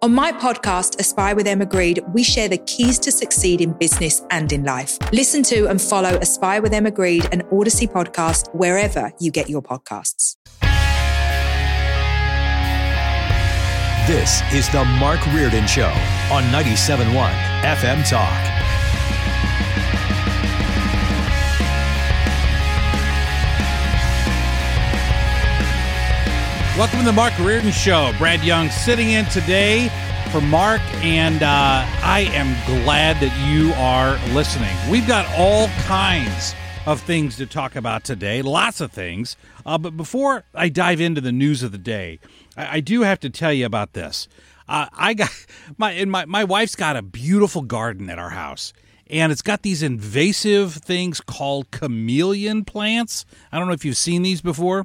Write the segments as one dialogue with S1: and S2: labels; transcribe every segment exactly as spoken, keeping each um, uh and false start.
S1: On my podcast, Aspire with Emma Grede, we share the keys to succeed in business and in life. Listen to and follow Aspire with Emma Grede and Odyssey podcast wherever you get your podcasts.
S2: This is the Mark Reardon Show on ninety-seven point one F M Talk.
S3: Welcome to the Mark Reardon Show. Brad Young sitting in today for Mark, and uh, I am glad that you are listening. We've got all kinds of things to talk about today, lots of things. Uh, but before I dive into the news of the day, I, I do have to tell you about this. Uh, I got my and my my wife's got a beautiful garden at our house, and it's got these invasive things called chameleon plants. I don't know if you've seen these before.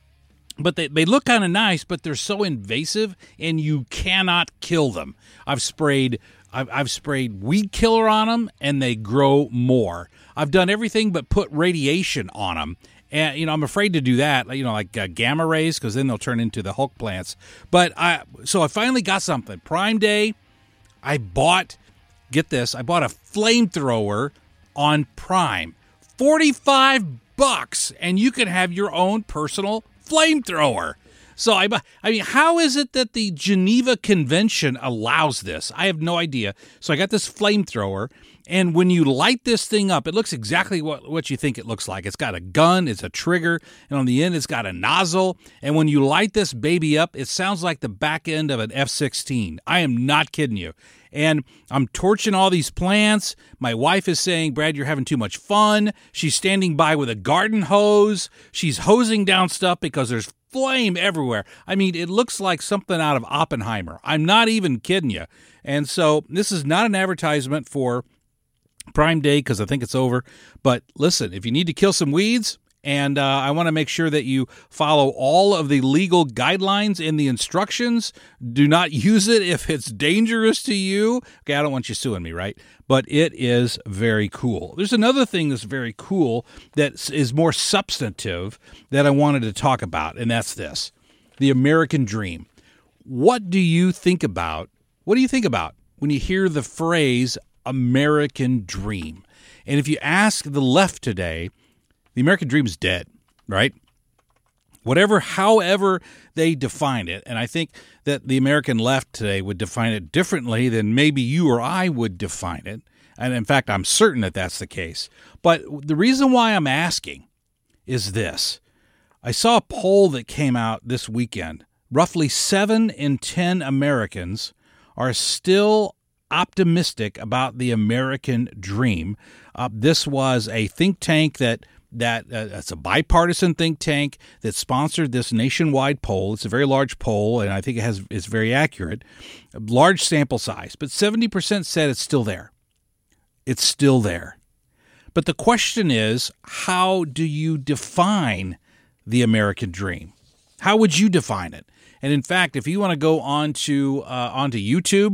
S3: But they, they look kind of nice, but they're so invasive, and you cannot kill them. I've sprayed I've, I've sprayed weed killer on them, and they grow more. I've done everything but put radiation on them. And, you know, I'm afraid to do that, you know, like uh, gamma rays, because then they'll turn into the Hulk plants. But I so I finally got something. Prime Day, I bought, get this, I bought a flamethrower on Prime. forty-five bucks, and you can have your own personal flamethrower. So I, I mean, how is it that the Geneva Convention allows this? I have no idea. So I got this flamethrower, and when you light this thing up, it looks exactly what, what you think it looks like. It's got a gun, it's a trigger, and on the end it's got a nozzle. And when you light this baby up, it sounds like the back end of an F sixteen. I am not kidding you. And I'm torching all these plants. My wife is saying, Brad, you're having too much fun. She's standing by with a garden hose. She's hosing down stuff because there's flame everywhere. I mean, it looks like something out of Oppenheimer. I'm not even kidding you. And so this is not an advertisement for Prime Day because I think it's over. But listen, if you need to kill some weeds, and uh, I want to make sure that you follow all of the legal guidelines in the instructions. Do not use it if it's dangerous to you. Okay, I don't want you suing me, right? But it is very cool. There's another thing that's very cool that is more substantive that I wanted to talk about, and that's this. The American dream. What do you think about, what do you think about when you hear the phrase American dream? And if you ask the left today, the American dream is dead, right? Whatever, however they define it, and I think that the American left today would define it differently than maybe you or I would define it. And in fact, I'm certain that that's the case. But the reason why I'm asking is this. I saw a poll that came out this weekend. Roughly seven in ten Americans are still optimistic about the American dream. Uh, this was a think tank that That uh, it's a bipartisan think tank that sponsored this nationwide poll. It's a very large poll, and I think it has is very accurate. A large sample size, but seventy percent said it's still there. It's still there. But the question is, how do you define the American dream? How would you define it? And in fact, if you want to go on to, uh, onto YouTube,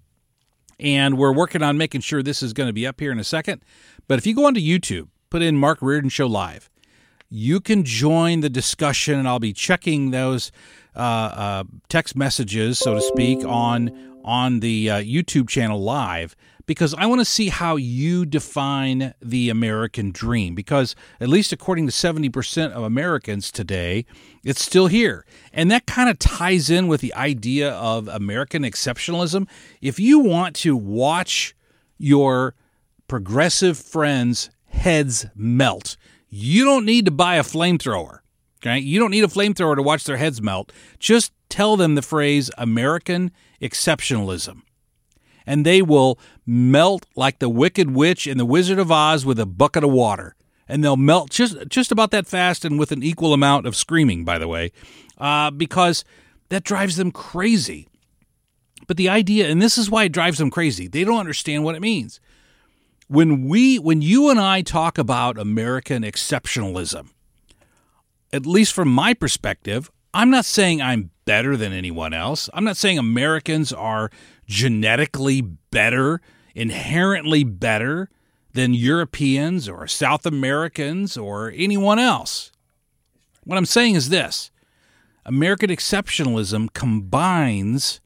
S3: and we're working on making sure this is going to be up here in a second, but if you go onto YouTube, put in Mark Reardon Show Live, you can join the discussion, and I'll be checking those uh, uh, text messages, so to speak, on on the uh, YouTube channel live, because I want to see how you define the American dream, because at least according to seventy percent of Americans today, it's still here. And that kind of ties in with the idea of American exceptionalism. If you want to watch your progressive friends' heads melt, you don't need to buy a flamethrower. Okay? You don't need a flamethrower to watch their heads melt. Just tell them the phrase American exceptionalism, and they will melt like the Wicked Witch in The Wizard of Oz with a bucket of water. And they'll melt just just about that fast, and with an equal amount of screaming, by the way, uh, because that drives them crazy. But the idea, and this is why it drives them crazy, they don't understand what it means. When we, when you and I talk about American exceptionalism, at least from my perspective, I'm not saying I'm better than anyone else. I'm not saying Americans are genetically better, inherently better than Europeans or South Americans or anyone else. What I'm saying is this: American exceptionalism combines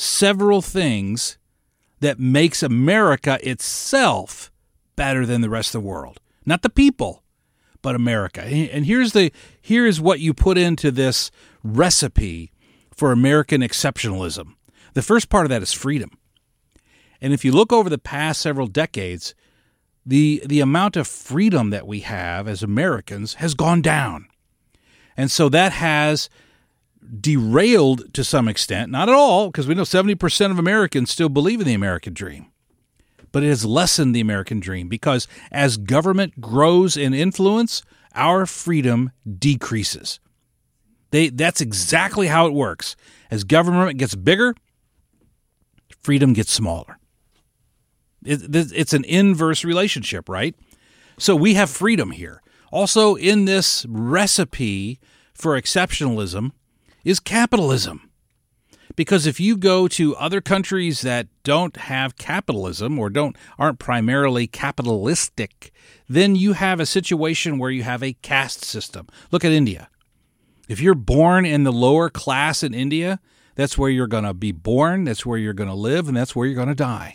S3: several things that makes America itself better than the rest of the world. Not the people, but America. And here's the here is what you put into this recipe for American exceptionalism. The first part of that is freedom. And if you look over the past several decades, the the amount of freedom that we have as Americans has gone down. And so that has derailed to some extent, not at all, because we know seventy percent of Americans still believe in the American dream. But it has lessened the American dream because as government grows in influence, our freedom decreases. They, that's exactly how it works. As government gets bigger, freedom gets smaller. It, it's an inverse relationship, right? So we have freedom here. Also, in this recipe for exceptionalism is capitalism. Because if you go to other countries that don't have capitalism or don't aren't primarily capitalistic, then you have a situation where you have a caste system. Look at India. If you're born in the lower class in India, that's where you're going to be born, that's where you're going to live, and that's where you're going to die.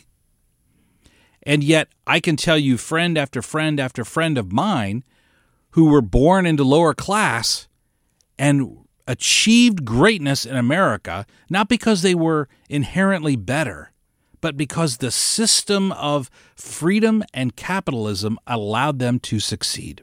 S3: And yet, I can tell you friend after friend after friend of mine who were born into lower class and achieved greatness in America, not because they were inherently better, but because the system of freedom and capitalism allowed them to succeed.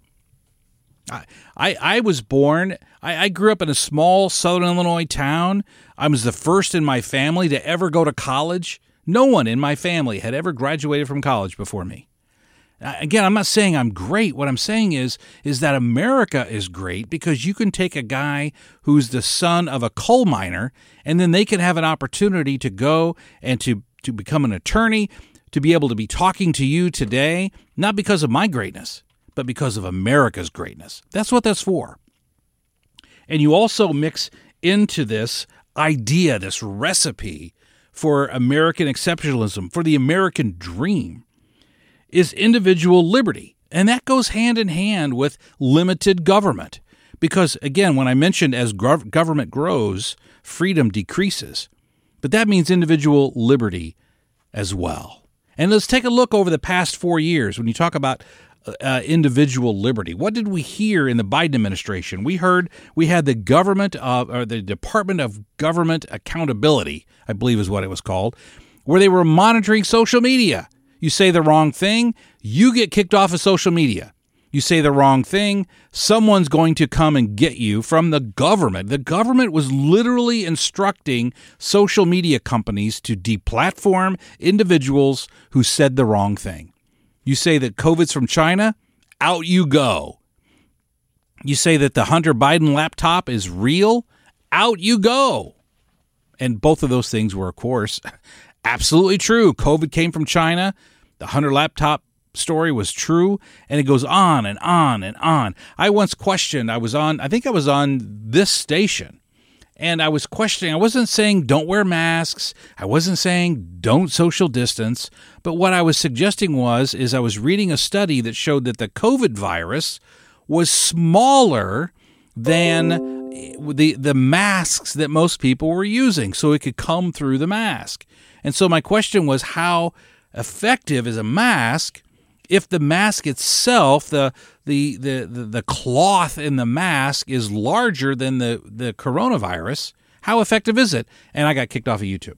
S3: I, I, I was born, I, I grew up in a small southern Illinois town. I was the first in my family to ever go to college. No one in my family had ever graduated from college before me. Again, I'm not saying I'm great. What I'm saying is, is that America is great because you can take a guy who's the son of a coal miner, and then they can have an opportunity to go and to, to become an attorney, to be able to be talking to you today, not because of my greatness, but because of America's greatness. That's what that's for. And you also mix into this idea, this recipe for American exceptionalism, for the American dream, is individual liberty. And that goes hand in hand with limited government. Because, again, when I mentioned as gov- government grows, freedom decreases. But that means individual liberty as well. And let's take a look over the past four years when you talk about uh, individual liberty. What did we hear in the Biden administration? We heard we had the government of, or the Department of Government Accountability, I believe is what it was called, where they were monitoring social media. You say the wrong thing, you get kicked off of social media. You say the wrong thing, someone's going to come and get you from the government. The government was literally instructing social media companies to deplatform individuals who said the wrong thing. You say that COVID's from China, out you go. You say that the Hunter Biden laptop is real, out you go. And both of those things were, of course, absolutely true. COVID came from China. The Hunter laptop story was true, and it goes on and on and on. I once questioned, I was on, I think I was on this station, and I was questioning, I wasn't saying don't wear masks, I wasn't saying don't social distance, but what I was suggesting was, is I was reading a study that showed that the COVID virus was smaller than the the masks that most people were using, so it could come through the mask. And so my question was, how effective is a mask if the mask itself, the the the the, the cloth in the mask is larger than the, the coronavirus? How effective is it? And I got kicked off of YouTube.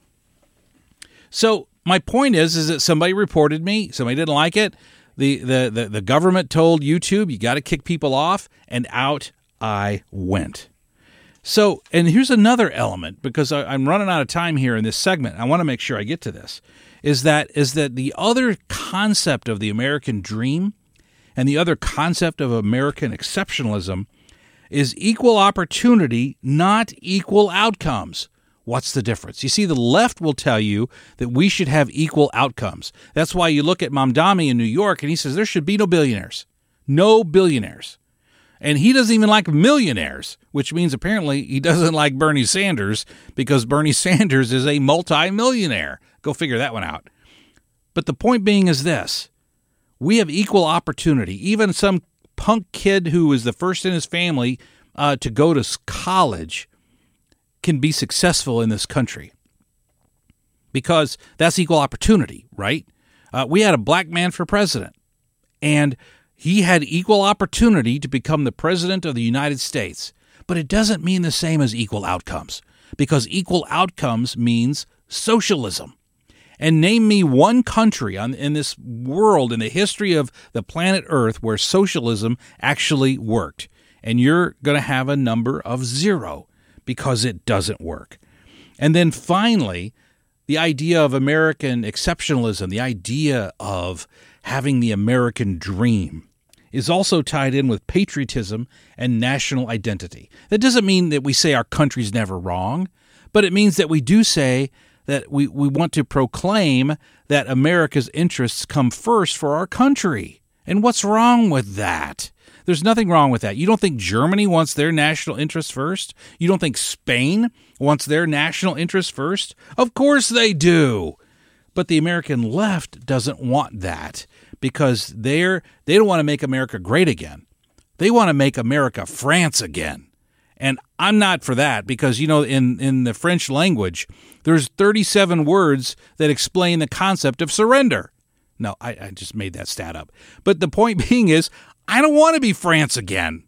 S3: So my point is, is that somebody reported me, somebody didn't like it. The the the, the government told YouTube, you got to kick people off, and out I went. So, and here's another element, because I, I'm running out of time here in this segment. I want to make sure I get to this, is that is that the other concept of the American dream and the other concept of American exceptionalism is equal opportunity, not equal outcomes. What's the difference? You see, the left will tell you that we should have equal outcomes. That's why you look at Mamdani in New York, and he says there should be no billionaires. No billionaires. And he doesn't even like millionaires, which means apparently he doesn't like Bernie Sanders, because Bernie Sanders is a multi-millionaire. Go figure that one out. But the point being is this. We have equal opportunity. Even some punk kid who is the first in his family uh, to go to college can be successful in this country. because that's equal opportunity, right? Uh, we had a black man for president, and he had equal opportunity to become the president of the United States. But it doesn't mean the same as equal outcomes, because equal outcomes means socialism. And name me one country on, in this world, in the history of the planet Earth, where socialism actually worked. And you're going to have a number of zero, because it doesn't work. And then finally, the idea of American exceptionalism, the idea of having the American dream, is also tied in with patriotism and national identity. That doesn't mean that we say our country's never wrong, but it means that we do say that we, we want to proclaim that America's interests come first for our country. And what's wrong with that? There's nothing wrong with that. You don't think Germany wants their national interests first? You don't think Spain wants their national interests first? Of course they do. But the American left doesn't want that, because they're they don't want to make America great again. They want to make America France again. And I'm not for that, because, you know, in, in the French language, there's thirty-seven words that explain the concept of surrender. No, I, I just made that stat up. But the point being is, I don't want to be France again.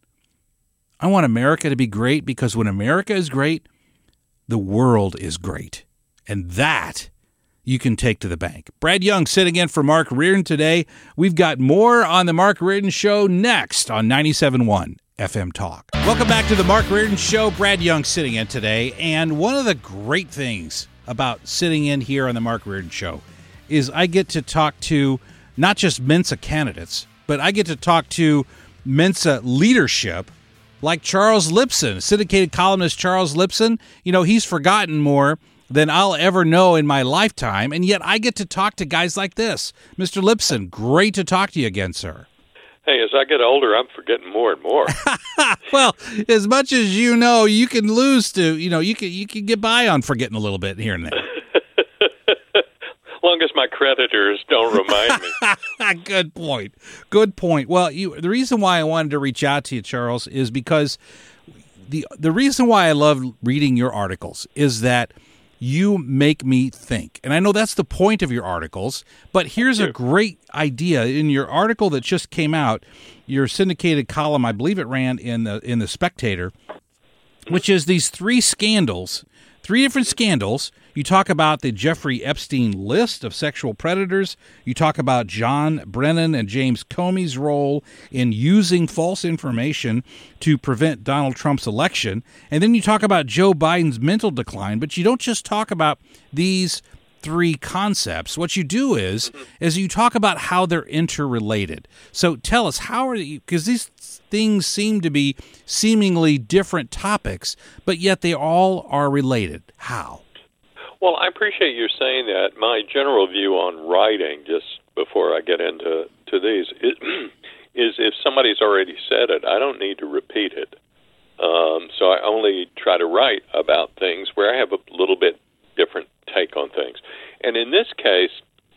S3: I want America to be great, because when America is great, the world is great. And that you can take to the bank. Brad Young sitting in for Mark Reardon today. We've got more on the Mark Reardon Show next on ninety-seven point one F M Talk. Welcome back to the Mark Reardon Show. Brad Young sitting in today. And one of the great things about sitting in here on the Mark Reardon Show is I get to talk to not just Mensa candidates, but I get to talk to Mensa leadership like Charles Lipson, syndicated columnist Charles Lipson. You know, he's forgotten more than I'll ever know in my lifetime, and yet I get to talk to guys like this. Mister Lipson, great to talk to you again, sir.
S4: Hey, as I get older, I'm forgetting more and more.
S3: Well, as much as you know, you can lose to, you know, you can you can get by on forgetting a little bit here and there.
S4: Long as my creditors don't remind me.
S3: Good point. Good point. Well, you, the reason why I wanted to reach out to you, Charles, is because the the reason why I love reading your articles is that you make me think. And I know that's the point of your articles, but here's a great idea. In your article that just came out, your syndicated column, I believe it ran in the in the Spectator, which is these three scandals, three different scandals. You talk about the Jeffrey Epstein list of sexual predators. You talk about John Brennan and James Comey's role in using false information to prevent Donald Trump's election. And then you talk about Joe Biden's mental decline. But you don't just talk about these three concepts. What you do is, is you talk about how they're interrelated. So tell us, how are you, because these things seem to be seemingly different topics, but yet they all are related. How?
S4: Well, I appreciate you saying that. My general view on writing, just before I get into to these, is, is if somebody's already said it, I don't need to repeat it. Um, so I only try to write about things where I have a little bit different take on things. And in this case,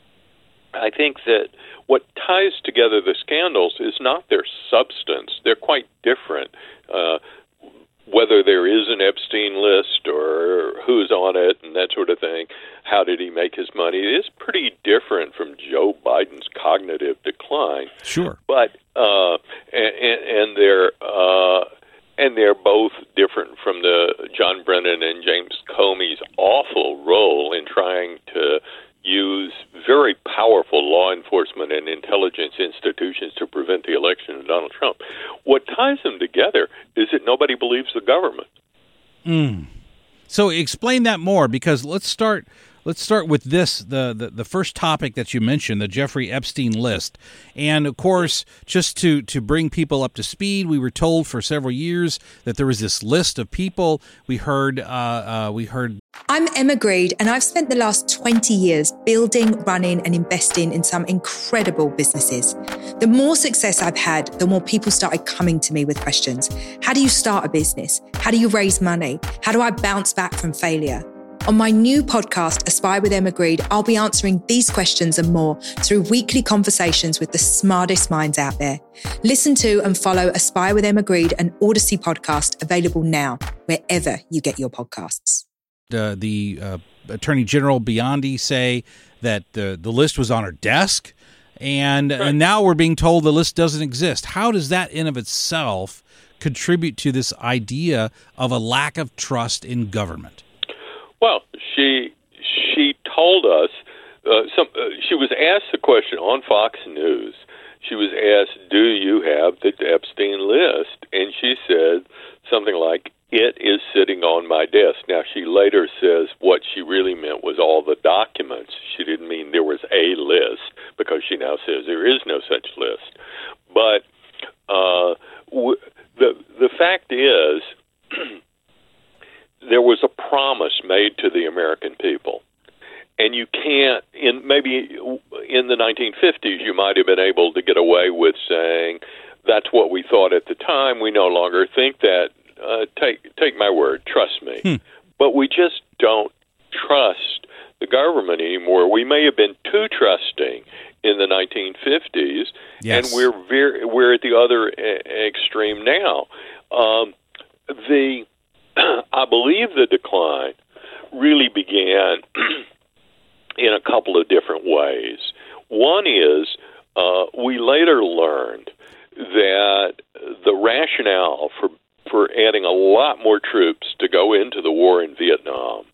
S4: I think that what ties together the scandals is not their substance. They're quite different. Uh, whether there is an Epstein list or who's on it and that sort of thing, how did he make his money, it is pretty different from Joe Biden's cognitive decline.
S3: Sure.
S4: But, uh, and, and they're, uh, and they're both different from the John Brennan and James Comey's awful role in trying to use very powerful law enforcement and intelligence institutions to prevent the election of Donald Trump. What ties them together is that nobody believes the government.
S3: Mm. So explain that more, because let's start let's start with this, the, the, the first topic that you mentioned, the Jeffrey Epstein list. And, of course, just to, to bring people up to speed, we were told for several years that there was this list of people. We heard uh, uh, we heard.
S1: I'm Emma Greed, and I've spent the last twenty years building, running, and investing in some incredible businesses. The more success I've had, the more people started coming to me with questions. How do you start a business? How do you raise money? How do I bounce back from failure? On my new podcast, Aspire with Emma Greed, I'll be answering these questions and more through weekly conversations with the smartest minds out there. Listen to and follow Aspire with Emma Greed, an Odyssey podcast available now, wherever you get your podcasts.
S3: Uh, the uh, Attorney General Biondi say that the, the list was on her desk, and right. and now we're being told the list doesn't exist. How does that in of itself contribute to this idea of a lack of trust in government?
S4: Well, she she told us, uh, some, uh, she was asked the question on Fox News. She was asked, do you have the Epstein list? And she said something like, it is sitting on my desk. Now, she later says what she really meant was all the documents. She didn't mean there was a list, because she now says there is no such list. But uh, w- the the fact is, there was a promise made to the American people. And you can't, in maybe in the nineteen fifties, you might have been able to get away with saying, that's what we thought at the time. We no longer think that. Uh, take take my word, trust me. Hmm. But we just don't trust the government anymore. We may have been too trusting in the nineteen fifties, yes. and we're very, we're at the other a- extreme now. Um, the I believe the decline really began in a couple of different ways. One is uh, we later learned that the rationale for for adding a lot more troops to go into the war in Vietnam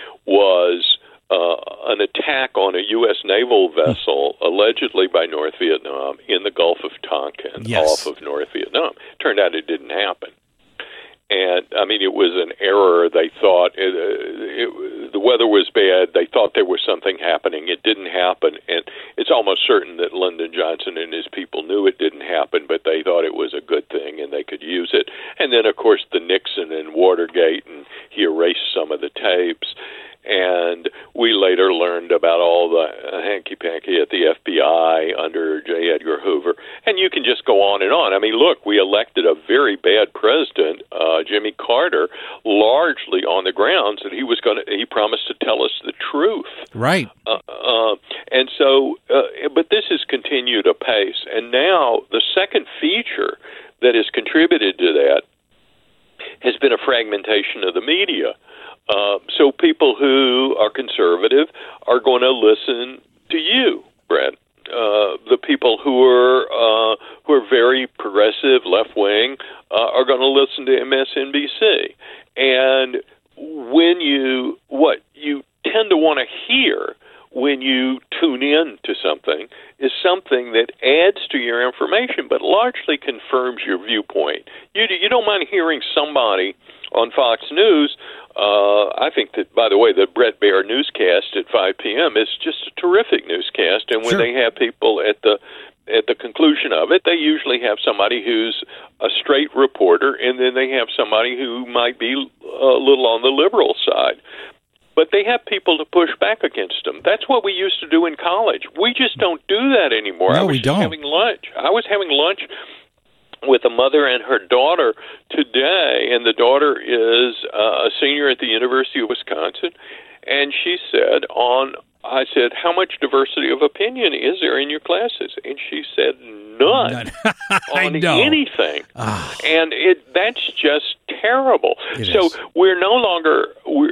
S4: was uh, an attack on a U S naval vessel, allegedly by North Vietnam, in the Gulf of Tonkin, yes. off of North Vietnam. Turned out it didn't happen. And, I mean, it was an error. They thought it, it, the weather was bad. They thought there was something happening. It didn't happen. And it's almost certain that Lyndon Johnson and his people knew it didn't happen, but they thought it was a good thing and they could use it. And then, of course, the Nixon and Watergate, and he erased some of the tapes. And we later learned about all the hanky-panky at the F B I under J. Edgar Hoover. And you can just go on and on. I mean, look, we elected a very bad president, uh, Jimmy Carter, largely on the grounds that he was going to, he promised to tell us the truth.
S3: Right.
S4: Uh, uh, and so, uh, but this has continued apace. And now the second feature that has contributed to that has been a fragmentation of the media. Uh, so people who are conservative are going to listen to you, Brett. Uh, the people who are uh, who are very progressive, left wing, uh, are going to listen to M S N B C. And when you what you tend to want to hear when you tune in to something is something that adds to your information, but largely confirms your viewpoint. You you don't mind hearing somebody on Fox News. Uh, I think that, by the way, the Bret Baier newscast at five p.m. is just a terrific newscast, and when
S3: sure.
S4: they have people at the at the conclusion of it, they usually have somebody who's a straight reporter, and then they have somebody who might be a little on the liberal side. But they have people to push back against them. That's what we used to do in college. We just don't do that anymore.
S3: No,
S4: I was
S3: we don't.
S4: having lunch. I was having lunch with a mother and her daughter today, and the daughter is uh, a senior at the University of Wisconsin, and she said, on, I said, how much diversity of opinion is there in your classes? And she said, none,
S3: I
S4: on
S3: know.
S4: anything.
S3: Oh.
S4: And it that's just terrible.
S3: It
S4: so
S3: is.
S4: we're no longer, we're,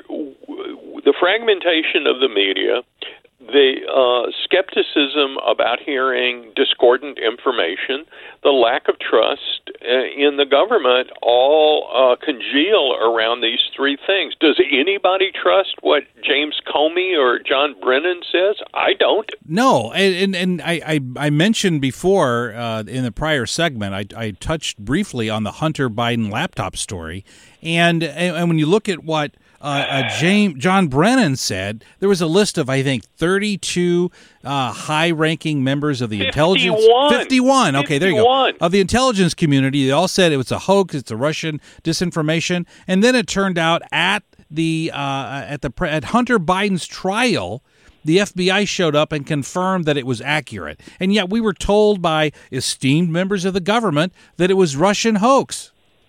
S4: the fragmentation of the media, the uh, skepticism about hearing discordant information, the lack of trust uh, in the government all uh, congeal around these three things. Does anybody trust what James Comey or John Brennan says? I don't.
S3: No, and and, and I, I, I mentioned before uh, in the prior segment, I, I touched briefly on the Hunter Biden laptop story, and and when you look at what Uh, uh, James, John Brennan said, there was a list of, I think, thirty-two uh, high-ranking members of the intelligence.
S4: fifty-one.
S3: fifty-one. Okay, there you go.
S4: fifty-one.
S3: Of the intelligence community, they all said it was a hoax. It's a Russian disinformation. And then it turned out at the uh, at the at Hunter Biden's trial, the F B I showed up and confirmed that it was accurate. And yet we were told by esteemed members of the government that it was Russian hoax.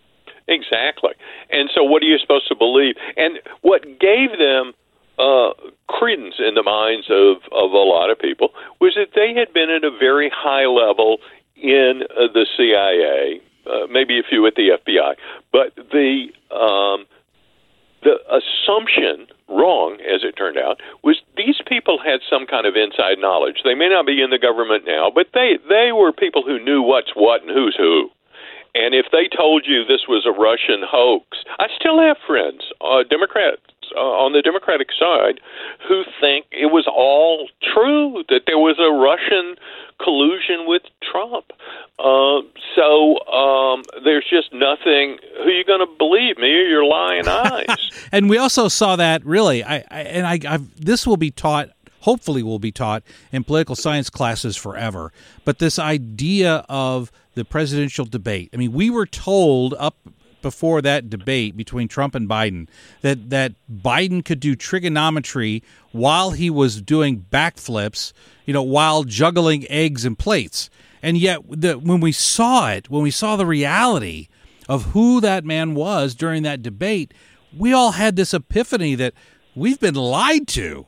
S4: Exactly. And so what are you supposed to believe? And what gave them uh, credence in the minds of, of a lot of people was that they had been at a very high level in uh, the C I A, uh, maybe a few at the F B I. But the um, the assumption wrong, as it turned out, was these people had some kind of inside knowledge. They may not be in the government now, but they, they were people who knew what's what and who's who. And if they told you this was a Russian hoax, I still have friends, uh, Democrats uh, on the Democratic side, who think it was all true, that there was a Russian collusion with Trump. Uh, so um, there's just nothing. Who are you going to believe, me or your lying eyes?
S3: And we also saw that, really, I, I and I I've, this will be taught, hopefully will be taught in political science classes forever, but this idea of the presidential debate. I mean, we were told up before that debate between Trump and Biden that, that Biden could do trigonometry while he was doing backflips, you know, while juggling eggs and plates. And yet, the, when we saw it, when we saw the reality of who that man was during that debate, we all had this epiphany that we've been lied to.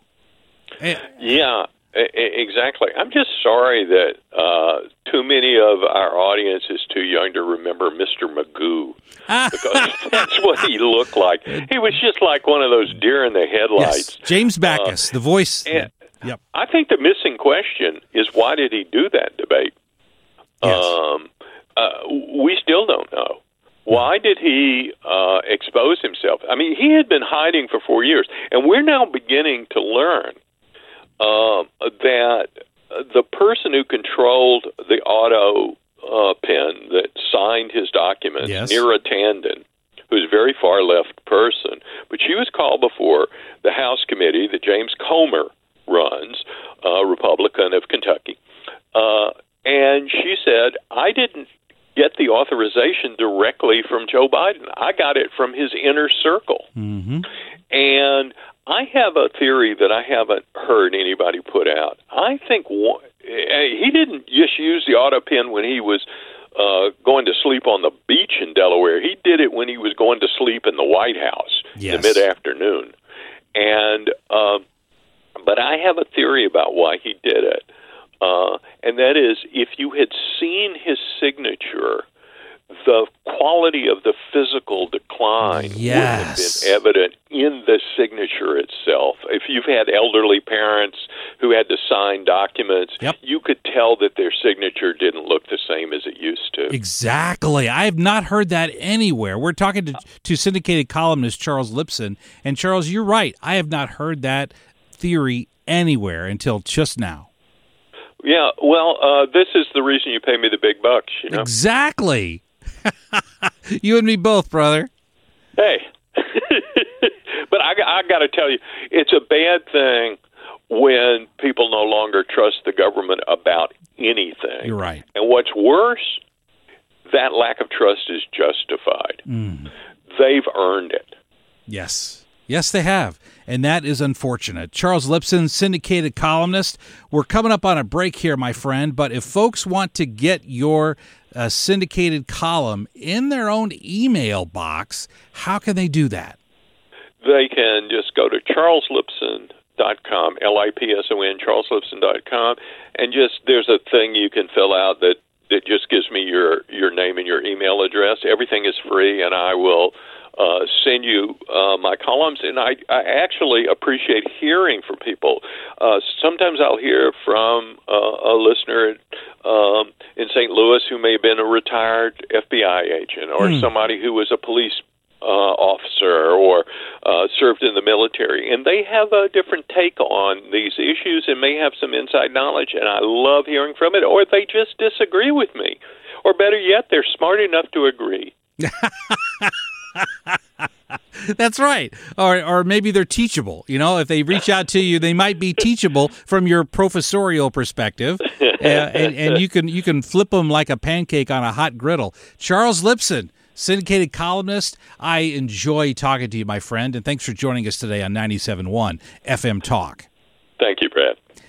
S4: Yeah. Exactly. I'm just sorry that uh, too many of our audience is too young to remember Mister Magoo, because that's what he looked like. He was just like one of those deer in the headlights.
S3: Yes. James Backus, uh, the voice.
S4: And
S3: yep.
S4: I think the missing question is, why did he do that debate?
S3: Yes.
S4: Um, uh, we still don't know. Why did he uh, expose himself? I mean, he had been hiding for four years, and we're now beginning to learn Uh, that the person who controlled the auto uh, pen that signed his documents,
S3: yes.
S4: Neera Tanden, who's a very far-left person, but she was called before the House committee that James Comer runs, a Republican of Kentucky, uh, and she said, I didn't get the authorization directly from Joe Biden. I got it from his inner circle.
S3: Mm-hmm.
S4: And I have a theory that I haven't heard anybody put out. I think one, he didn't just use the auto pen when he was uh, going to sleep on the beach in Delaware. He did it when he was going to sleep in the White House
S3: yes.
S4: in the mid-afternoon. And uh, but I have a theory about why he did it, uh, and that is, if you had seen his signature, the quality of the physical decline
S3: yes.
S4: would have been evident in the signature itself. If you've had elderly parents who had to sign documents,
S3: yep.
S4: you could tell that their signature didn't look the same as it used to.
S3: Exactly. I have not heard that anywhere. We're talking to, to syndicated columnist Charles Lipson, and Charles, you're right. I have not heard that theory anywhere until just now.
S4: Yeah, well, uh, this is the reason you pay me the big bucks, you know?
S3: Exactly. You and me both, brother.
S4: Hey, but I, I got to tell you, it's a bad thing when people no longer trust the government about anything.
S3: You're right.
S4: And what's worse, that lack of trust is justified.
S3: Mm.
S4: They've earned it.
S3: Yes. Yes, they have. And that is unfortunate. Charles Lipson, syndicated columnist. We're coming up on a break here, my friend. But if folks want to get your uh, syndicated column in their own email box, how can they do that?
S4: They can just go to charles lipson dot com, L I P S O N, charles lipson dot com, and just there's a thing you can fill out that, that just gives me your, your name and your email address. Everything is free, and I will Uh, send you uh, my columns, and I, I actually appreciate hearing from people. Uh, sometimes I'll hear from uh, a listener um, in Saint Louis who may have been a retired F B I agent, or mm. somebody who was a police uh, officer or uh, served in the military, and they have a different take on these issues and may have some inside knowledge, and I love hearing from it, or they just disagree with me. Or better yet, they're smart enough to agree.
S3: That's right. Or or maybe they're teachable. You know, if they reach out to you, they might be teachable from your professorial perspective, uh, and, and you can you can flip them like a pancake on a hot griddle. Charles Lipson, syndicated columnist. I enjoy talking to you, my friend, and thanks for joining us today on ninety-seven point one F M Talk.
S4: Thank you, Brad.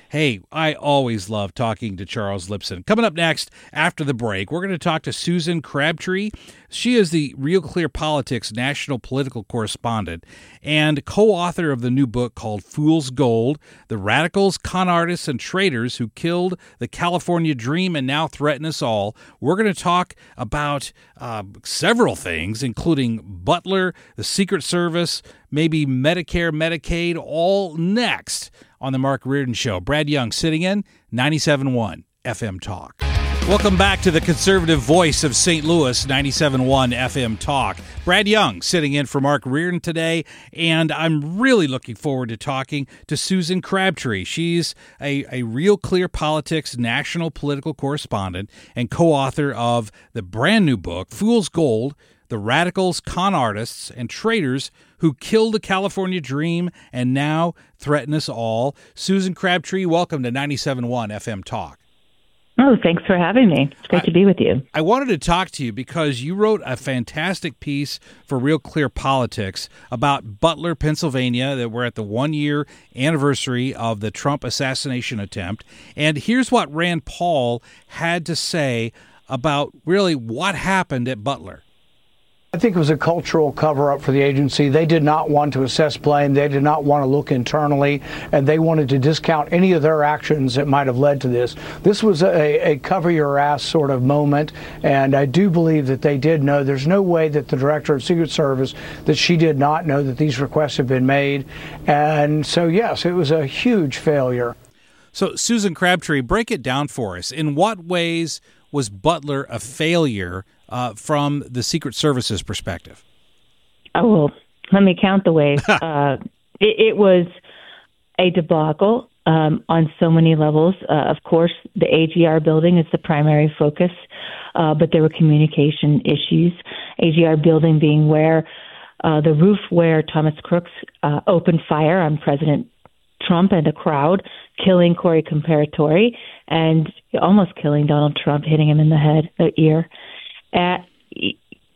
S3: Hey, I always love talking to Charles Lipson. Coming up next, after the break, we're going to talk to Susan Crabtree. She is the Real Clear Politics national political correspondent and co-author of the new book called Fool's Gold, The Radicals, Con Artists, and Traitors Who Killed the California Dream and Now Threaten Us All. We're going to talk about uh, several things, including Butler, the Secret Service, maybe Medicare, Medicaid, all next on the Mark Reardon Show. Brad Young sitting in, ninety-seven point one F M Talk. Welcome back to the conservative voice of Saint Louis, ninety-seven point one F M Talk. Brad Young sitting in for Mark Reardon today, and I'm really looking forward to talking to Susan Crabtree. She's a, a Real Clear Politics national political correspondent and co-author of the brand new book, Fool's Gold, The Radicals, Con Artists, and Traitors Who Killed the California Dream and Now Threaten Us All. Susan Crabtree, welcome to ninety-seven point one F M Talk.
S5: Oh, thanks for having me. It's great I, to be with you.
S3: I wanted to talk to you because you wrote a fantastic piece for Real Clear Politics about Butler, Pennsylvania, that we're at the one-year anniversary of the Trump assassination attempt. And here's what Rand Paul had to say about really what happened at Butler.
S6: I think it was a cultural cover-up for the agency. They did not want to assess blame. They did not want to look internally, and they wanted to discount any of their actions that might have led to this. This was a, a cover-your-ass sort of moment, and I do believe that they did know. There's no way that the director of Secret Service, that she did not know that these requests have been made. And so, yes, it was a huge failure.
S3: So, Susan Crabtree, break it down for us. In what ways was Butler a failure uh, from the Secret Service's perspective?
S5: Oh, well, let me count the ways. uh, it, it was a debacle um, on so many levels. Uh, of course, the A G R building is the primary focus, uh, but there were communication issues. A G R building being where uh, the roof where Thomas Crooks uh, opened fire on President Trump and a crowd, killing Corey Comparatori and almost killing Donald Trump, hitting him in the head, the ear. Uh, it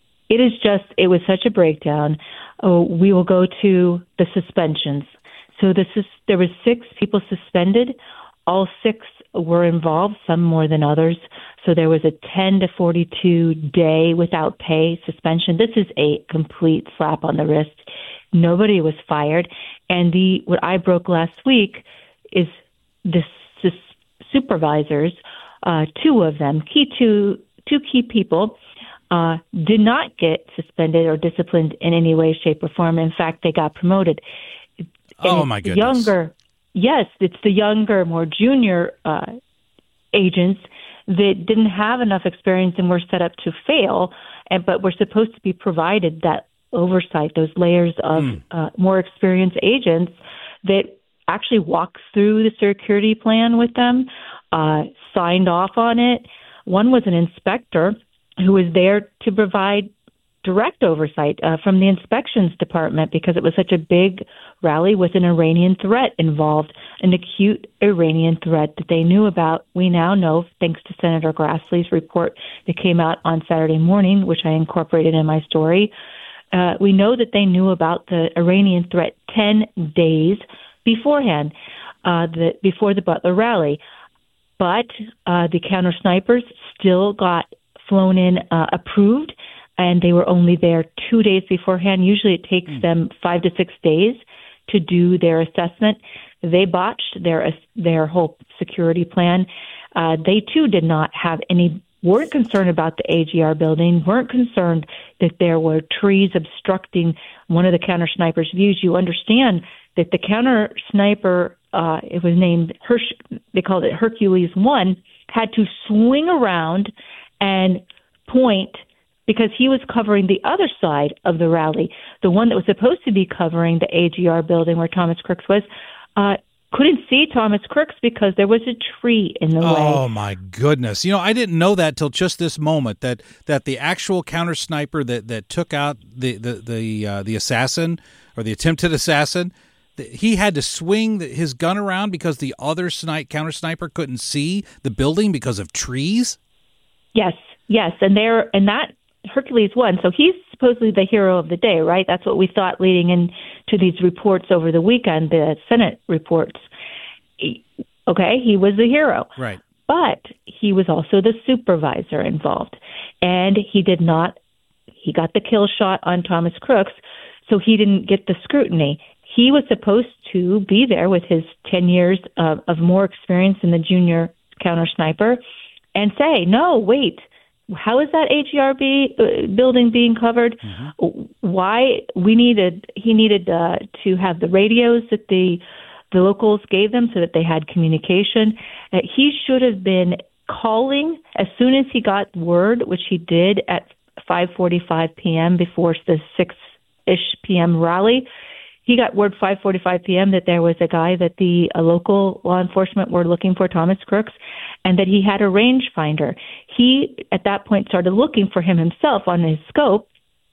S5: is just, it was such a breakdown. Oh, we will go to the suspensions. So this is, there were six people suspended. All six were involved, some more than others. So there was a ten to forty-two day without pay suspension. This is a complete slap on the wrist. Nobody was fired. And the what I broke last week is the s- supervisors, uh, two of them, key two, two key people, uh, did not get suspended or disciplined in any way, shape, or form. In fact, they got promoted. And
S3: oh, my goodness.
S5: Younger, yes, it's the younger, more junior uh, agents that didn't have enough experience and were set up to fail, and but were supposed to be provided that oversight, those layers of mm. uh, more experienced agents that actually walked through the security plan with them, uh, signed off on it. One was an inspector who was there to provide direct oversight uh, from the inspections department because it was such a big rally with an Iranian threat involved, an acute Iranian threat that they knew about. We now know, thanks to Senator Grassley's report that came out on Saturday morning, which I incorporated in my story. Uh, we know that they knew about the Iranian threat ten days beforehand, uh, the, before the Butler rally. But uh, the counter snipers still got flown in uh, approved, and they were only there two days beforehand. Usually it takes mm. them five to six days to do their assessment. They botched their their whole security plan. Uh, they, too, did not have any weren't concerned about the A G R building, weren't concerned that there were trees obstructing one of the counter snipers' views. You understand that the counter sniper, uh, it was named Hersh, they called it Hercules One, had to swing around and point because he was covering the other side of the rally. The one that was supposed to be covering the A G R building where Thomas Crooks was, uh, couldn't see Thomas Crooks because there was a tree in the
S3: oh,
S5: way.
S3: Oh, my goodness. You know, I didn't know that till just this moment, that that the actual counter sniper that, that took out the the the, uh, the assassin or the attempted assassin, he had to swing the, his gun around because the other snipe, counter sniper couldn't see the building because of trees?
S5: Yes, yes. And there, and that Hercules won. So he's supposedly the hero of the day, right? That's what we thought leading into these reports over the weekend, the Senate reports. Okay, he was the hero.
S3: Right.
S5: But he was also the supervisor involved. And he did not, he got the kill shot on Thomas Crooks, so he didn't get the scrutiny. He was supposed to be there with his ten years of, of more experience in the junior counter sniper and say, no, wait, how is that H E R B uh, building being covered? Mm-hmm. Why we needed, he needed uh, to have the radios that the the locals gave them so that they had communication. Uh, he should have been calling as soon as he got word, which he did at five forty-five p.m. before the six-ish p.m. rally. He got word five forty-five p.m. that there was a guy that the uh, local law enforcement were looking for, Thomas Crooks, and that he had a rangefinder. He, at that point, started looking for him himself on his scope,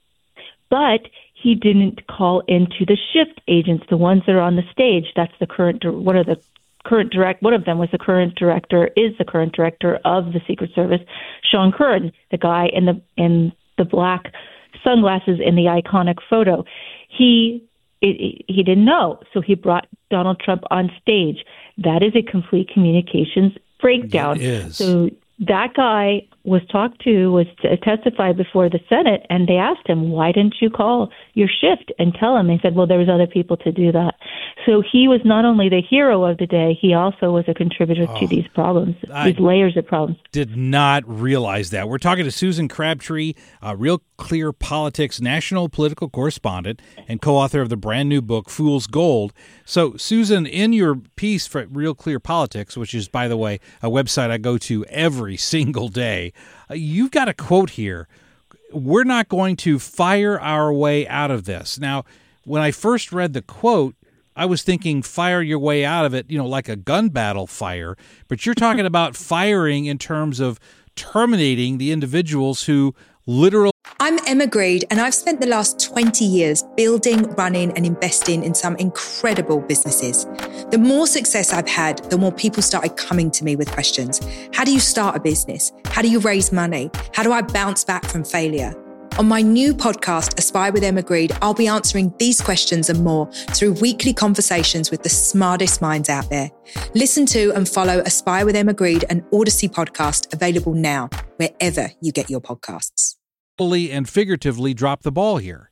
S5: but he didn't call into the shift agents, the ones that are on the stage. That's the current, one of the current direct, one of them was the current director, is the current director of the Secret Service, Sean Curran, the guy in the in the black sunglasses in the iconic photo. He it, he didn't know, so he brought Donald Trump on stage. That is a complete communications breakdown.
S3: It is.
S5: So that guy was talked to, was t- testified before the Senate, and they asked him, why didn't you call your shift and tell him? He said, well, there was other people to do that. So he was not only the hero of the day, he also was a contributor oh, to these problems,
S3: I
S5: these layers of problems.
S3: Did not realize that. We're talking to Susan Crabtree, a Real Clear Politics national political correspondent and co-author of the brand new book, Fool's Gold. So, Susan, in your piece for Real Clear Politics, which is, by the way, a website I go to every single day, uh, you've got a quote here. We're not going to fire our way out of this. Now, when I first read the quote, I was thinking fire your way out of it, you know, like a gun battle fire. But you're talking about firing in terms of terminating the individuals who literally...
S1: I'm Emma Greed, and I've spent the last twenty years building, running, and investing in some incredible businesses. The more success I've had, the more people started coming to me with questions. How do you start a business? How do you raise money? How do I bounce back from failure? On my new podcast, Aspire with Emma Greed, I'll be answering these questions and more through weekly conversations with the smartest minds out there. Listen to and follow Aspire with Emma Greed, an Odyssey podcast available now, wherever you get your podcasts.
S3: And figuratively drop the ball here.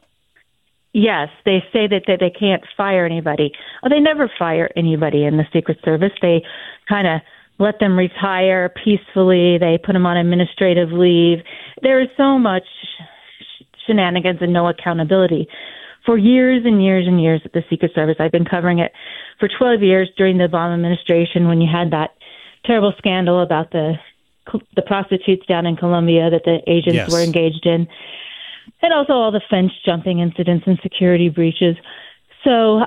S5: Yes, they say that, that they can't fire anybody. Oh, they never fire anybody in the Secret Service. They kind of let them retire peacefully. They put them on administrative leave. There is so much shenanigans and no accountability. For years and years and years at the Secret Service, I've been covering it for twelve years during the Obama administration when you had that terrible scandal about the the prostitutes down in Colombia that the agents
S3: yes.
S5: were engaged in, and also all the fence jumping incidents and security breaches. So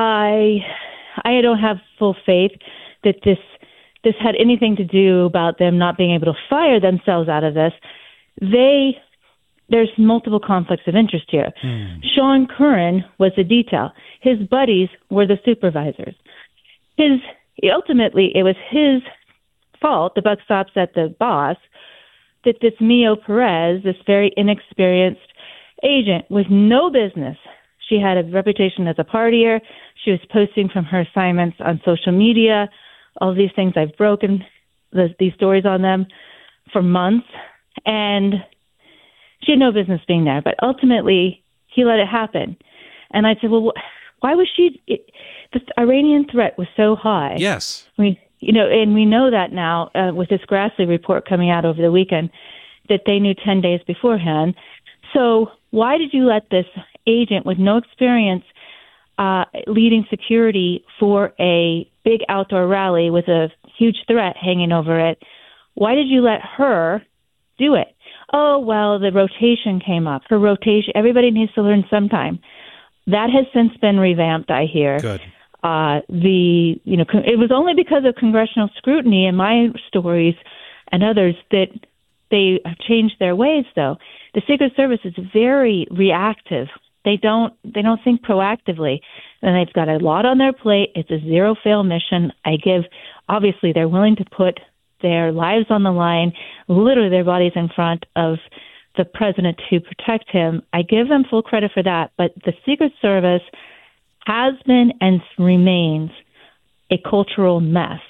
S5: I I don't have full faith that this this had anything to do about them not being able to fire themselves out of this. They there's multiple conflicts of interest here. Mm. Sean Curran was the detail. His buddies were the supervisors. His ultimately it was his fault, the buck stops at the boss, that this Mio Perez, this very inexperienced agent with no business, she had a reputation as a partier, she was posting from her assignments on social media, all these things, I've broken the, these stories on them for months, and she had no business being there, but ultimately he let it happen. And I said, well, why was she, it, the Iranian threat was so high.
S3: Yes.
S5: I mean, You know, and we know that now uh, with this Grassley report coming out over the weekend that they knew ten days beforehand. So why did you let this agent with no experience uh, leading security for a big outdoor rally with a huge threat hanging over it, why did you let her do it? Oh, well, the rotation came up. Her rotation, everybody needs to learn sometime. That has since been revamped, I hear.
S3: Good.
S5: Uh, the you know it was only because of congressional scrutiny in my stories and others that they have changed their ways. Though the Secret Service is very reactive. They don't they don't think proactively, and they've got a lot on their plate. It's a zero fail mission. I give obviously they're willing to put their lives on the line, literally their bodies in front of the president to protect him. I give them full credit for that. But the Secret Service has been and remains a cultural mess.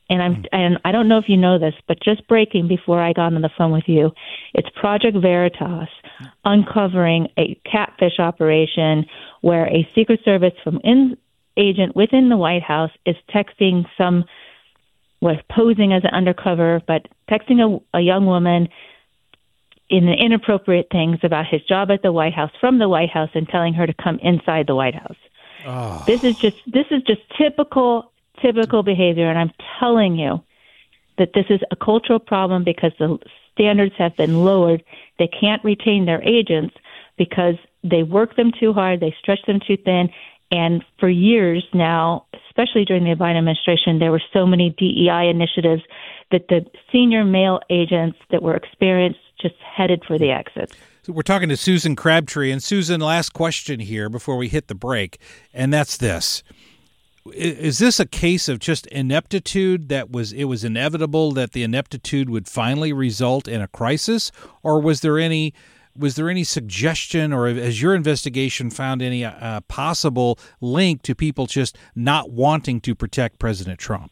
S5: and I'm and I don't know if you know this, but just breaking before I got on the phone with you, it's Project Veritas uncovering a catfish operation where a Secret Service from in agent within the White House is texting some, was posing as an undercover, but texting a, a young woman in the inappropriate things about his job at the White House from the White House and telling her to come inside the White House. Oh. This is just this is just typical typical behavior, and I'm telling you that this is a cultural problem because the standards have been lowered. They can't retain their agents because they work them too hard, they stretch them too thin, and for years now, especially during the Biden administration, there were so many D E I initiatives that the senior male agents that were experienced just headed for the exits.
S3: So we're talking to Susan Crabtree. And Susan, last question here before we hit the break, and that's this. Is this a case of just ineptitude that was it was inevitable that the ineptitude would finally result in a crisis, or was there any was there any suggestion, or has your investigation found any uh, possible link to people just not wanting to protect President Trump?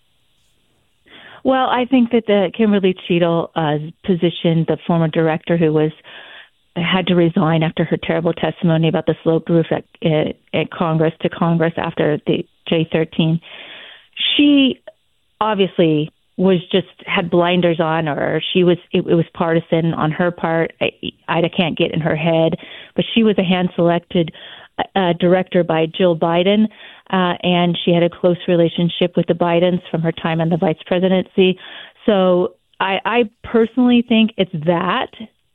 S5: Well, I think that the Kimberly Cheadle uh, position, the former director who was had to resign after her terrible testimony about the sloped roof at, at, at Congress to Congress after the J thirteen, she obviously was just had blinders on, or she was it, it was partisan on her part. I, I can't get in her head, but she was a hand-selected uh, director by Jill Biden, uh, and she had a close relationship with the Bidens from her time in the vice presidency. So I, I personally think it's that.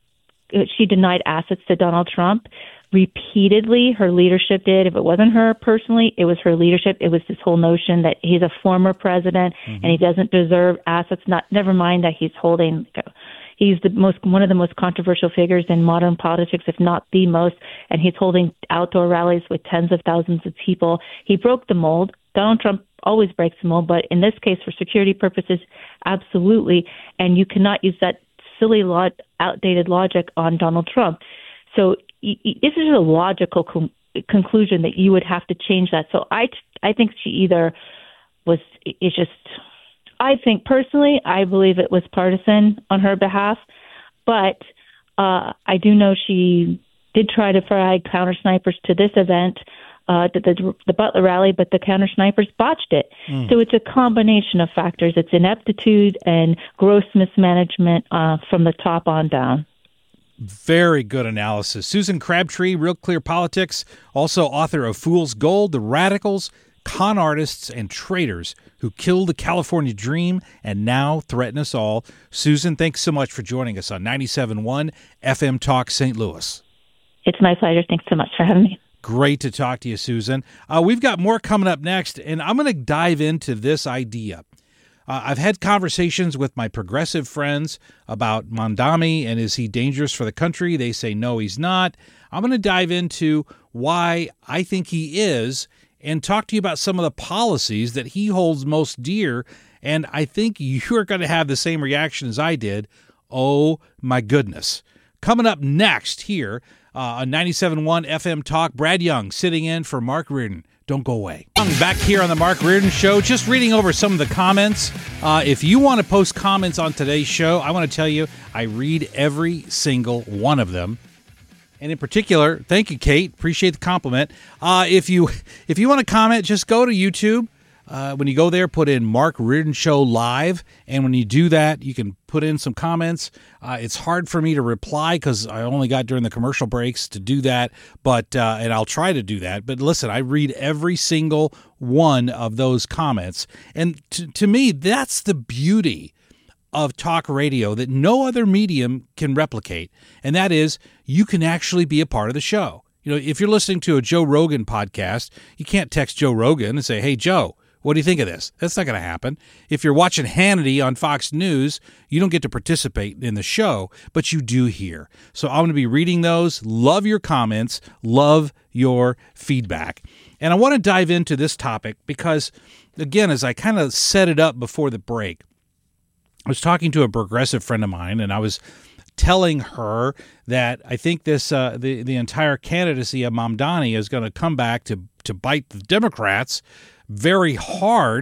S5: She denied assets to Donald Trump repeatedly. Her leadership did. If it wasn't her personally, it was her leadership. It was this whole notion that he's a former president mm-hmm. and he doesn't deserve assets. Not never mind that he's holding. He's the most one of the most controversial figures in modern politics, if not the most. And he's holding outdoor rallies with tens of thousands of people. He broke the mold. Donald Trump always breaks the mold, but in this case, for security purposes, absolutely. And you cannot use that silly, outdated logic on Donald Trump. So this is a logical con- conclusion that you would have to change that. So I, I think she either was, it's just, I think personally, I believe it was partisan on her behalf, but uh, I do know she did try to fly counter snipers to this event, uh, the, the, the Butler rally, but the counter snipers botched it. Mm. So it's a combination of factors. It's ineptitude and gross mismanagement uh, from the top on down.
S3: Very good analysis. Susan Crabtree, Real Clear Politics, also author of Fool's Gold, The Radicals, Con Artists, and Traitors Who Killed the California Dream and Now Threaten Us All. Susan, thanks so much for joining us on ninety-seven point one F M Talk Saint Louis.
S5: It's my pleasure. Thanks so much for having me.
S3: Great to talk to you, Susan. Uh, we've got more coming up next, and I'm going to dive into this idea. Uh, I've had conversations with my progressive friends about Mamdani and is he dangerous for the country? They say, no, he's not. I'm going to dive into why I think he is and talk to you about some of the policies that he holds most dear. And I think you're going to have the same reaction as I did. Oh, my goodness. Coming up next here uh, on ninety-seven point one F M Talk, Brad Young sitting in for Mark Reardon. Don't go away. I'm back here on the Mark Reardon Show, just reading over some of the comments. Uh, if you want to post comments on today's show, I want to tell you I read every single one of them. And in particular, thank you, Kate. Appreciate the compliment. Uh, if you if you want to comment, just go to YouTube. Uh, when you go there, put in Mark Reardon Show Live. And when you do that, you can put in some comments. Uh, it's hard for me to reply because I only got during the commercial breaks to do that. But uh, and I'll try to do that. But listen, I read every single one of those comments. And to, to me, that's the beauty of talk radio that no other medium can replicate. And that is you can actually be a part of the show. You know, if you're listening to a Joe Rogan podcast, you can't text Joe Rogan and say, hey, Joe, what do you think of this? That's not going to happen. If you're watching Hannity on Fox News, you don't get to participate in the show, but you do here. So I'm going to be reading those. Love your comments. Love your feedback. And I want to dive into this topic because, again, as I kind of set it up before the break, I was talking to a progressive friend of mine, and I was telling her that I think this uh, the, the entire candidacy of Mamdani is going to come back to, to bite the Democrats very hard,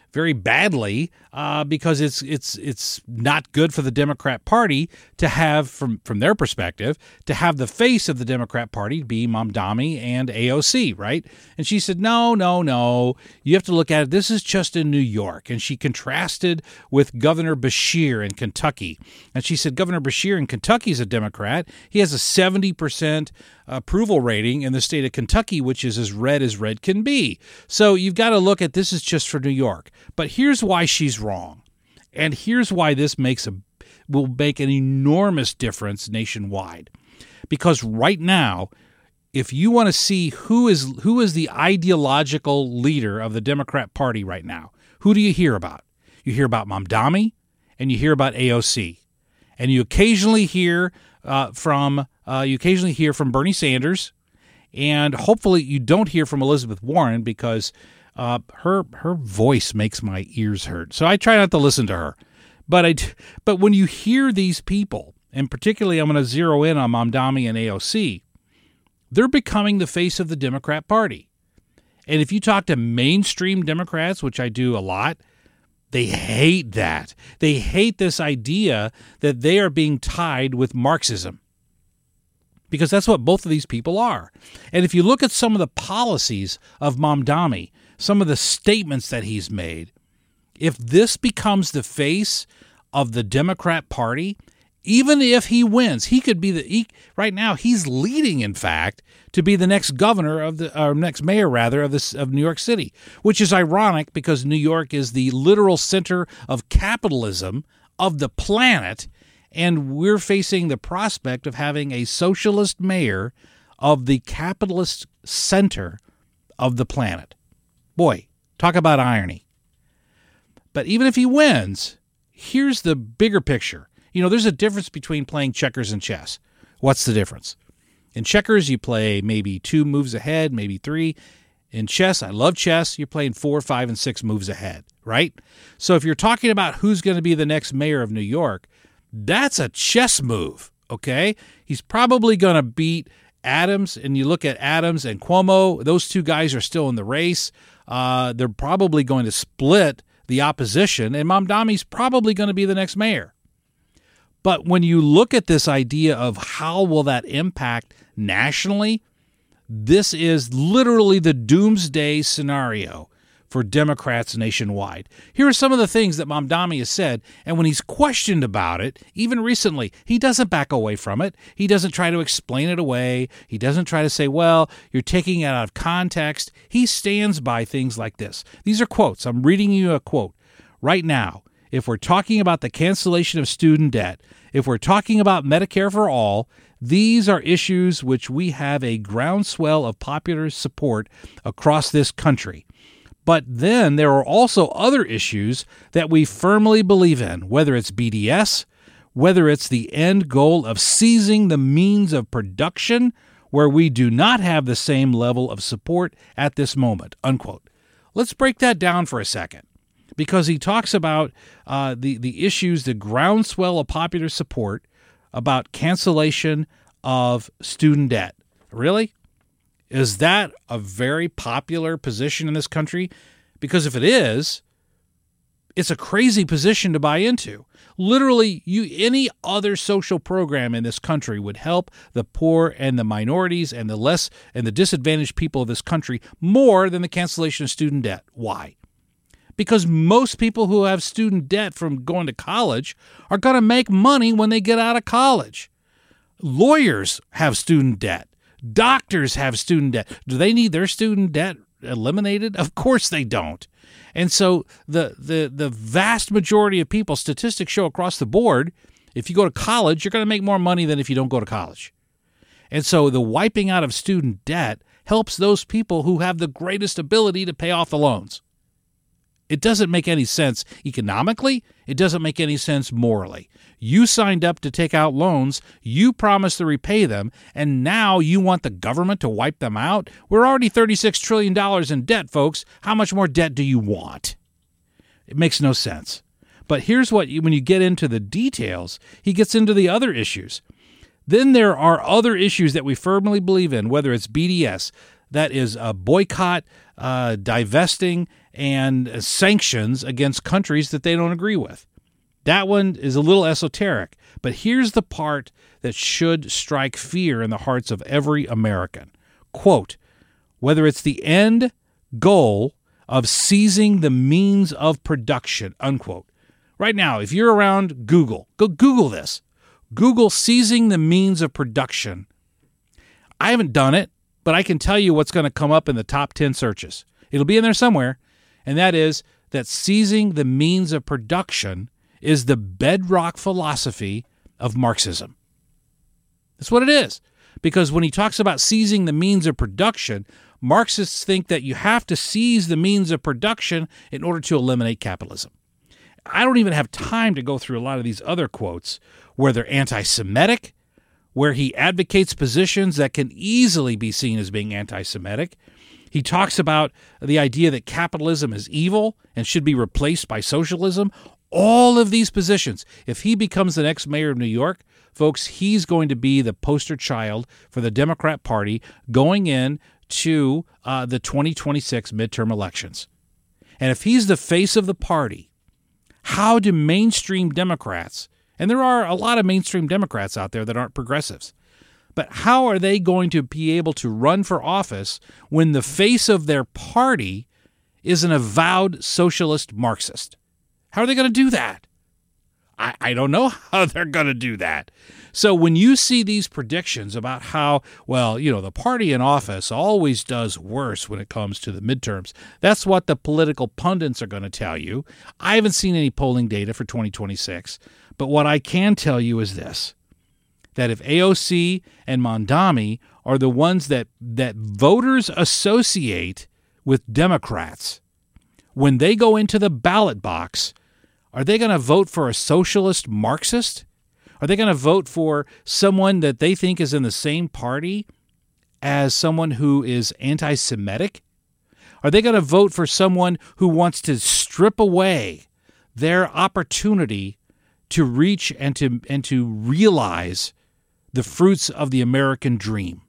S3: very badly uh, because it's it's it's not good for the Democrat Party to have, from from their perspective, to have the face of the Democrat Party be Mamdani and A O C, right? And she said, no, no, no, you have to look at it. This is just in New York. And she contrasted with Governor Beshear in Kentucky. And she said, Governor Beshear in Kentucky is a Democrat. He has a seventy percent approval rating in the state of Kentucky, which is as red as red can be. So you've got to look at this is just for New York. But here's why she's wrong. And here's why this makes a will make an enormous difference nationwide. Because right now, if you want to see who is who is the ideological leader of the Democrat Party right now, who do you hear about? You hear about Mamdani and you hear about A O C. And you occasionally hear uh, from uh, you occasionally hear from Bernie Sanders, and hopefully you don't hear from Elizabeth Warren because uh, her her voice makes my ears hurt. So I try not to listen to her. But I but when you hear these people, and particularly I'm going to zero in on Mamdani and A O C, they're becoming the face of the Democrat Party. And if you talk to mainstream Democrats, which I do a lot, they hate that. They hate this idea that they are being tied with Marxism, because that's what both of these people are. And if you look at some of the policies of Mamdani, some of the statements that he's made, if this becomes the face of the Democrat Party, even if he wins, he could be the he, right now he's leading, in fact, to be the next governor of the or next mayor rather of this of New York City, which is ironic because New York is the literal center of capitalism of the planet, and we're facing the prospect of having a socialist mayor of the capitalist center of the planet. Boy, talk about irony. But even if he wins, here's the bigger picture. You know, there's a difference between playing checkers and chess. What's the difference? In checkers, you play maybe two moves ahead, maybe three. In chess, I love chess, you're playing four, five, and six moves ahead, right? So if you're talking about who's going to be the next mayor of New York, that's a chess move, okay? He's probably going to beat Adams, and you look at Adams and Cuomo, those two guys are still in the race. Uh, they're probably going to split the opposition, and Mamdani's probably going to be the next mayor. But when you look at this idea of how will that impact nationally, this is literally the doomsday scenario for Democrats nationwide. Here are some of the things that Mamdani has said, and when he's questioned about it, even recently, he doesn't back away from it. He doesn't try to explain it away. He doesn't try to say, well, you're taking it out of context. He stands by things like this. These are quotes. I'm reading you a quote. Right now, if we're talking about the cancellation of student debt, if we're talking about Medicare for all, these are issues which we have a groundswell of popular support across this country. But then there are also other issues that we firmly believe in, whether it's B D S, whether it's the end goal of seizing the means of production, where we do not have the same level of support at this moment, unquote. Let's break that down for a second, because he talks about uh, the, the issues, the groundswell of popular support about cancellation of student debt. Really? Is that a very popular position in this country? Because if it is, it's a crazy position to buy into. Literally, you any other social program in this country would help the poor and the minorities and the less and the disadvantaged people of this country more than the cancellation of student debt. Why? Because most people who have student debt from going to college are going to make money when they get out of college. Lawyers have student debt. Doctors have student debt. Do they need their student debt eliminated? Of course they don't. And so the, the, the vast majority of people, statistics show across the board, if you go to college, you're going to make more money than if you don't go to college. And so the wiping out of student debt helps those people who have the greatest ability to pay off the loans. It doesn't make any sense economically. It doesn't make any sense morally. You signed up to take out loans. You promised to repay them. And now you want the government to wipe them out? We're already thirty-six trillion dollars in debt, folks. How much more debt do you want? It makes no sense. But here's what, you, when you get into the details, he gets into the other issues. Then there are other issues that we firmly believe in, whether it's B D S, That is a boycott, uh, divesting, and sanctions against countries that they don't agree with. That one is a little esoteric, but here's the part that should strike fear in the hearts of every American. Quote, whether it's the end goal of seizing the means of production, unquote. Right now, if you're around Google, go Google this. Google seizing the means of production. I haven't done it, but I can tell you what's going to come up in the top ten searches. It'll be in there somewhere, and that is that seizing the means of production is the bedrock philosophy of Marxism. That's what it is. Because when he talks about seizing the means of production, Marxists think that you have to seize the means of production in order to eliminate capitalism. I don't even have time to go through a lot of these other quotes where they're anti-Semitic, where he advocates positions that can easily be seen as being anti-Semitic. He talks about the idea that capitalism is evil and should be replaced by socialism. All of these positions, if he becomes the next mayor of New York, folks, he's going to be the poster child for the Democrat Party going in to uh, the twenty twenty-six midterm elections. And if he's the face of the party, how do mainstream Democrats, and there are a lot of mainstream Democrats out there that aren't progressives, but how are they going to be able to run for office when the face of their party is an avowed socialist Marxist? How are they going to do that? I, I don't know how they're going to do that. So when you see these predictions about how, well, you know, the party in office always does worse when it comes to the midterms, that's what the political pundits are going to tell you. I haven't seen any polling data for twenty twenty-six, but what I can tell you is this, that if A O C and Mondami are the ones that, that voters associate with Democrats, when they go into the ballot box, are they going to vote for a socialist Marxist? Are they going to vote for someone that they think is in the same party as someone who is anti-Semitic? Are they going to vote for someone who wants to strip away their opportunity to reach and to and to realize the fruits of the American dream?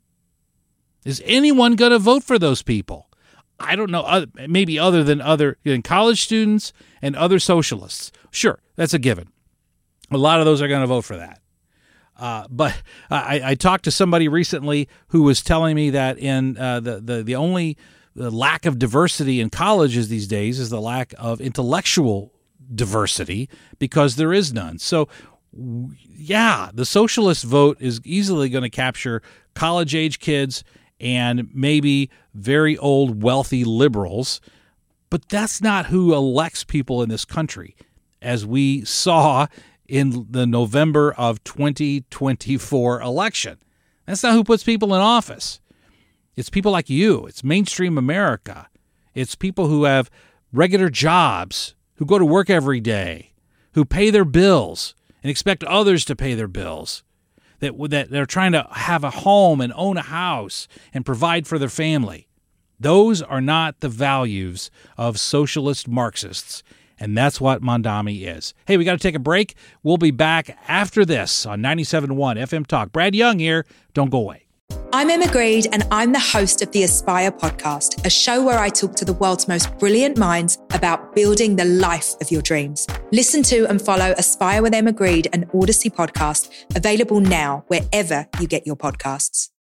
S3: Is anyone going to vote for those people? I don't know, maybe other than other than college students and other socialists. Sure, that's a given. A lot of those are going to vote for that. Uh, but I, I talked to somebody recently who was telling me that in uh, the, the the only the lack of diversity in colleges these days is the lack of intellectual diversity because there is none. So, yeah, the socialist vote is easily going to capture college-age kids and maybe very old, wealthy liberals. But that's not who elects people in this country, as we saw in the November of twenty twenty-four election. That's not who puts people in office. It's people like you. It's mainstream America. It's people who have regular jobs, who go to work every day, who pay their bills and expect others to pay their bills, that that they're trying to have a home and own a house and provide for their family. Those are not the values of socialist Marxists, and that's what Mondami is. Hey, we got to take a break. We'll be back after this on ninety-seven point one F M Talk. Brad Young here. Don't go away.
S1: I'm Emma Greed, and I'm the host of the Aspire podcast, a show where I talk to the world's most brilliant minds about building the life of your dreams. Listen to and follow Aspire with Emma Greed, an Odyssey podcast, available now wherever you get your podcasts.